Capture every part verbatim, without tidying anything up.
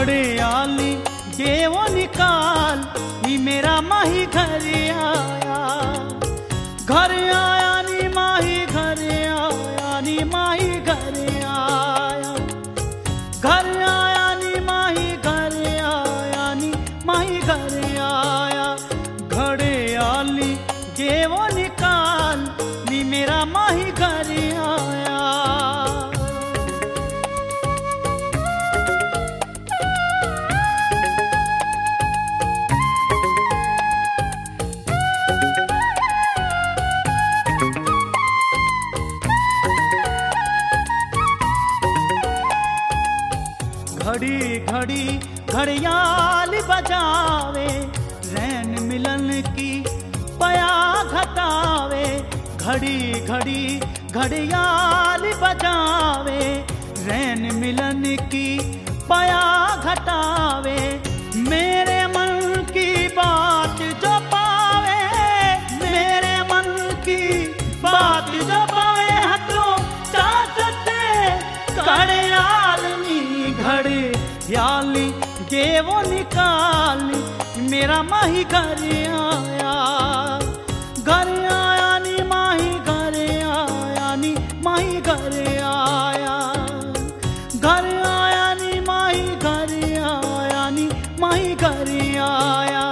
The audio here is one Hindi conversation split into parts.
घड़ियाली देवो निकाल नी मेरा माही घर आया, घर आया नी माही घर आया नी माही घर आया, घर आया नी माही घर आया नी माही घर आया। घड़ियाली देवो निकाल नी मेरा माही घर आया। घड़ी घड़ी घड़ियाल बजावे, रैन मिलन की पया घटावे। घड़ी घड़ी घड़ियाल बजावे, रैन मिलन की पया घटावे। मेरे मन की बात जो पावे, मेरे मन की बात जो पावे, हाथों चाहते घड़ियाल घड़ियाली देवो निकाली मेरा माही घर आया, घर आया नी माही घर आया नी माही घर आया, घर आया नी माही घर आया नी माही घर आया।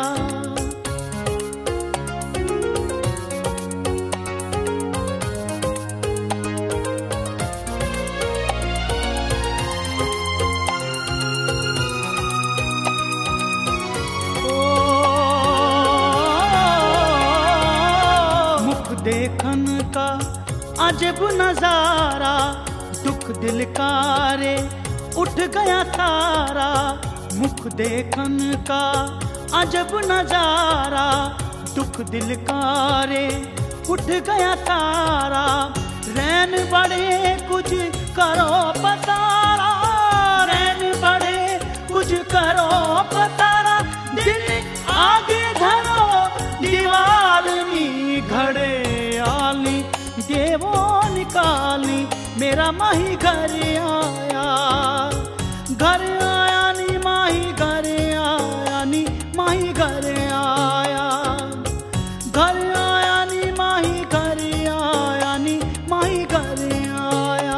देखन का अजब नजारा, दुख दिल का रे उठ गया सारा। मुख देखन का अजब नजारा, दुख दिल का रे उठ गया सारा। रैन बड़े कुछ करो पतारा, रैन बड़े कुछ करो पतारा। दिल आगे धरो दीवार नी घड़ियाली देवो निकाली मेरा माही घर आया, घर आया नी माही घर आया नी माही घर आया, घर आया नी माही घर आया नी माही घर आया।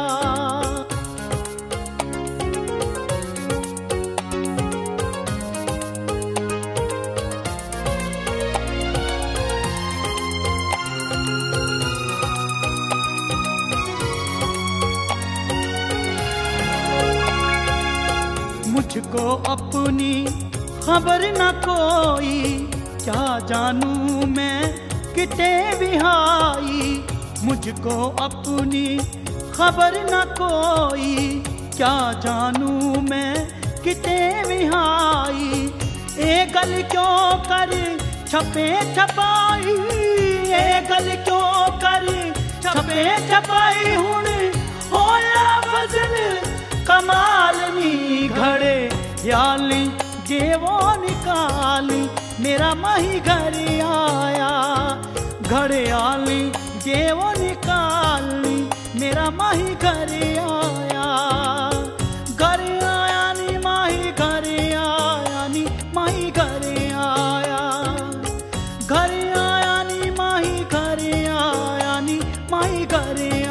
मुझको अपनी खबर न कोई, क्या जानूं मैं किते विहाई। मुझको अपनी खबर न कोई, क्या जानूं मैं किते विहाई। ए गल क्यों कर छपे छपाई, ए गल क्यों कर छपे छपाई। हुण होया फजल कमाल नी घड़ियाली देवो निकाली मेरा माही घर आया, घड़ियाली देवो निकाली मेरा माही घर आया, घर आया नी माही घर आया नी माही घर आया, घर आया नी माही घर आया नी माही घर